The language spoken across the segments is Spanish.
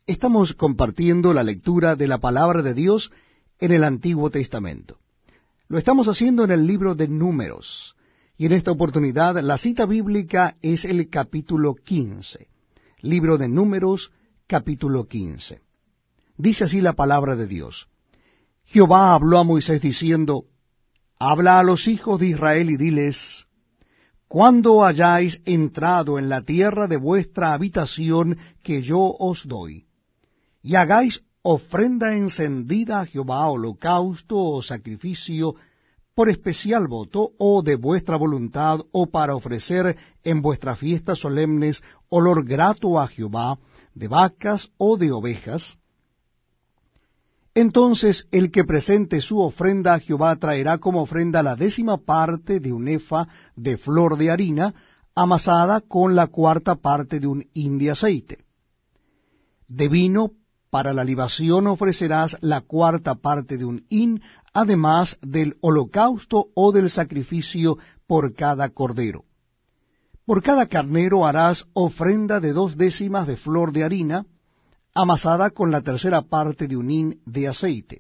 Estamos compartiendo la lectura de la palabra de Dios en el Antiguo Testamento. Lo estamos haciendo en el libro de Números, y en esta oportunidad la cita bíblica es el capítulo 15. Libro de Números, capítulo 15. Dice así la palabra de Dios. Jehová habló a Moisés diciendo, habla a los hijos de Israel y diles, cuando hayáis entrado en la tierra de vuestra habitación que yo os doy, y hagáis ofrenda encendida a Jehová, holocausto o sacrificio, por especial voto, o de vuestra voluntad, o para ofrecer en vuestras fiestas solemnes olor grato a Jehová, de vacas o de ovejas, entonces el que presente su ofrenda a Jehová traerá como ofrenda la 10ª parte de un efa de flor de harina, amasada con la 4ª parte de un hin de aceite. De vino para la libación ofrecerás la 4ª parte de un hin, además del holocausto o del sacrificio por cada cordero. Por cada carnero harás ofrenda de 2/10 de flor de harina, amasada con la 3ª parte de un hin de aceite.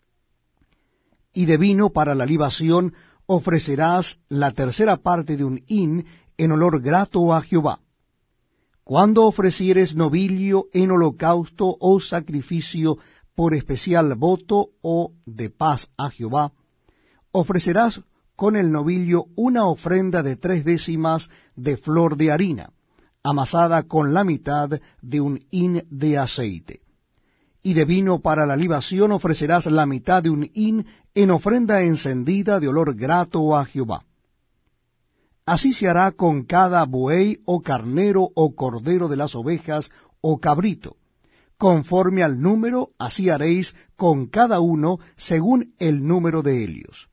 Y de vino para la libación ofrecerás la 3ª parte de un hin en olor grato a Jehová. Cuando ofrecieres novillo en holocausto o sacrificio por especial voto o de paz a Jehová, ofrecerás con el novillo una ofrenda de 3/10 de flor de harina, amasada con la mitad de un hin de aceite. Y de vino para la libación ofrecerás la mitad de un hin en ofrenda encendida de olor grato a Jehová. Así se hará con cada buey o carnero o cordero de las ovejas o cabrito. Conforme al número, así haréis con cada uno según el número de ellos.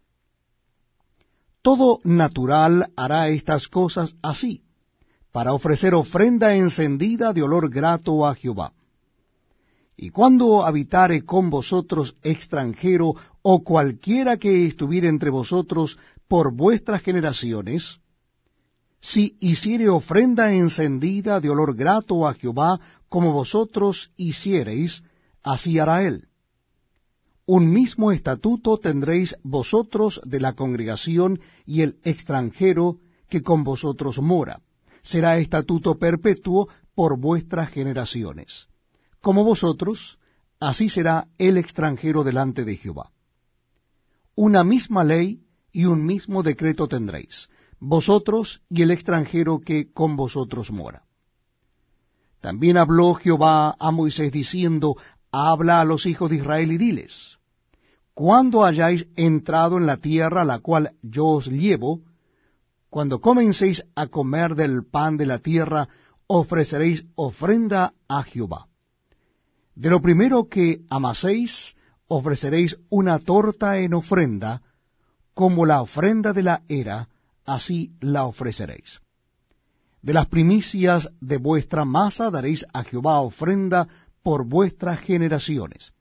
Todo natural hará estas cosas así, para ofrecer ofrenda encendida de olor grato a Jehová. Y cuando habitare con vosotros extranjero o cualquiera que estuviere entre vosotros por vuestras generaciones, si hiciere ofrenda encendida de olor grato a Jehová, como vosotros hiciereis, así hará él. Un mismo estatuto tendréis vosotros de la congregación y el extranjero que con vosotros mora. Será estatuto perpetuo por vuestras generaciones. Como vosotros, así será el extranjero delante de Jehová. Una misma ley y un mismo decreto tendréis, vosotros y el extranjero que con vosotros mora. También habló Jehová a Moisés diciendo, habla a los hijos de Israel y diles, cuando hayáis entrado en la tierra a la cual yo os llevo, cuando comencéis a comer del pan de la tierra, ofreceréis ofrenda a Jehová. De lo primero que amaséis, ofreceréis una torta en ofrenda, como la ofrenda de la era, así la ofreceréis. De las primicias de vuestra masa daréis a Jehová ofrenda por vuestras generaciones.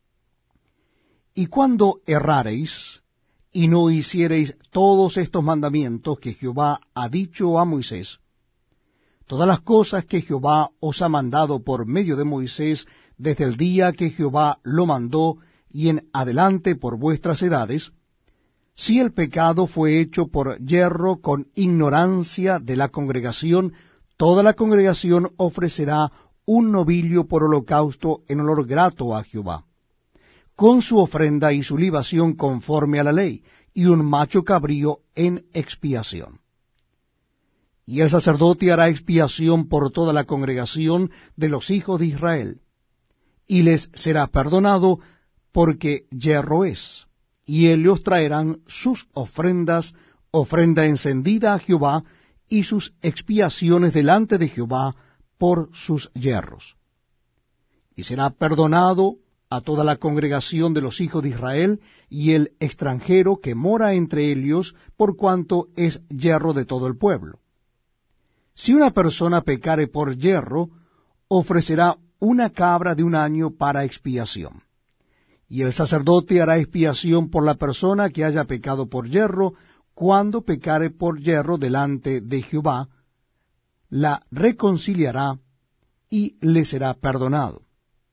Y cuando errareis, y no hiciereis todos estos mandamientos que Jehová ha dicho a Moisés, todas las cosas que Jehová os ha mandado por medio de Moisés desde el día que Jehová lo mandó y en adelante por vuestras edades, si el pecado fue hecho por yerro con ignorancia de la congregación, toda la congregación ofrecerá un novillo por holocausto en olor grato a Jehová, con su ofrenda y su libación conforme a la ley, y un macho cabrío en expiación. Y el sacerdote hará expiación por toda la congregación de los hijos de Israel, y les será perdonado, porque yerro es, y ellos traerán sus ofrendas, ofrenda encendida a Jehová, y sus expiaciones delante de Jehová por sus yerros. Y será perdonado a toda la congregación de los hijos de Israel, y el extranjero que mora entre ellos, por cuanto es yerro de todo el pueblo. Si una persona pecare por yerro, ofrecerá una cabra de un año para expiación. Y el sacerdote hará expiación por la persona que haya pecado por yerro, cuando pecare por yerro delante de Jehová, la reconciliará y le será perdonado.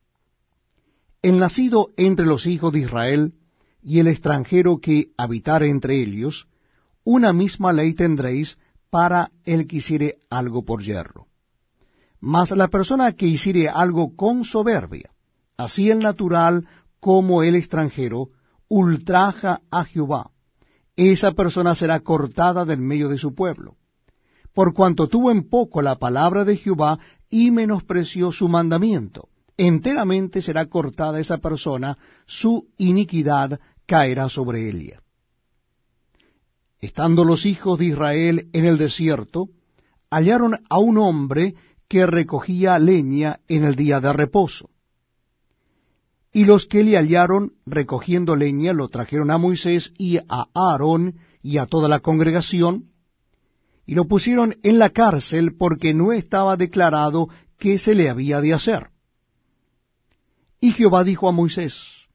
El nacido entre los hijos de Israel y el extranjero que habitare entre ellos, una misma ley tendréis para el que hiciere algo por yerro. Mas la persona que hiciere algo con soberbia, así el natural como el extranjero, ultraja a Jehová, esa persona será cortada del medio de su pueblo, por cuanto tuvo en poco la palabra de Jehová y menospreció su mandamiento. Enteramente será cortada esa persona, su iniquidad caerá sobre ella. Estando los hijos de Israel en el desierto, hallaron a un hombre que recogía leña en el día de reposo. Y los que le hallaron recogiendo leña lo trajeron a Moisés y a Aarón y a toda la congregación, y lo pusieron en la cárcel porque no estaba declarado qué se le había de hacer. Y Jehová dijo a Moisés: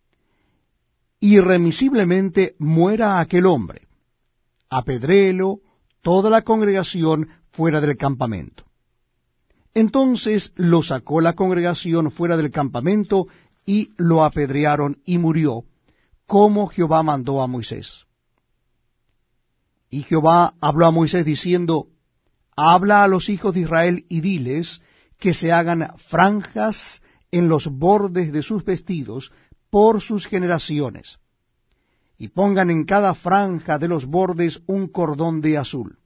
irremisiblemente muera aquel hombre, apedréelo toda la congregación fuera del campamento. Entonces lo sacó la congregación fuera del campamento, y lo apedrearon, y murió, como Jehová mandó a Moisés. Y Jehová habló a Moisés diciendo: habla a los hijos de Israel y diles que se hagan franjas en los bordes de sus vestidos por sus generaciones, y pongan en cada franja de los bordes un cordón de azul.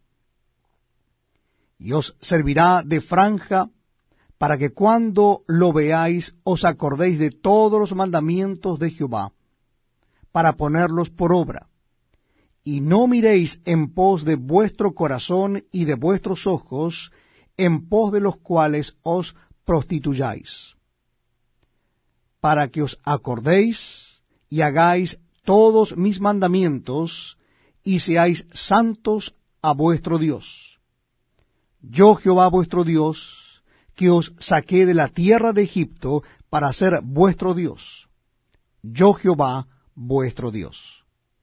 Y os servirá de franja para que cuando lo veáis os acordéis de todos los mandamientos de Jehová, para ponerlos por obra, y no miréis en pos de vuestro corazón y de vuestros ojos, en pos de los cuales os prostituyáis, para que os acordéis y hagáis todos mis mandamientos, y seáis santos a vuestro Dios. Yo Jehová vuestro Dios, que os saqué de la tierra de Egipto para ser vuestro Dios. Yo Jehová vuestro Dios.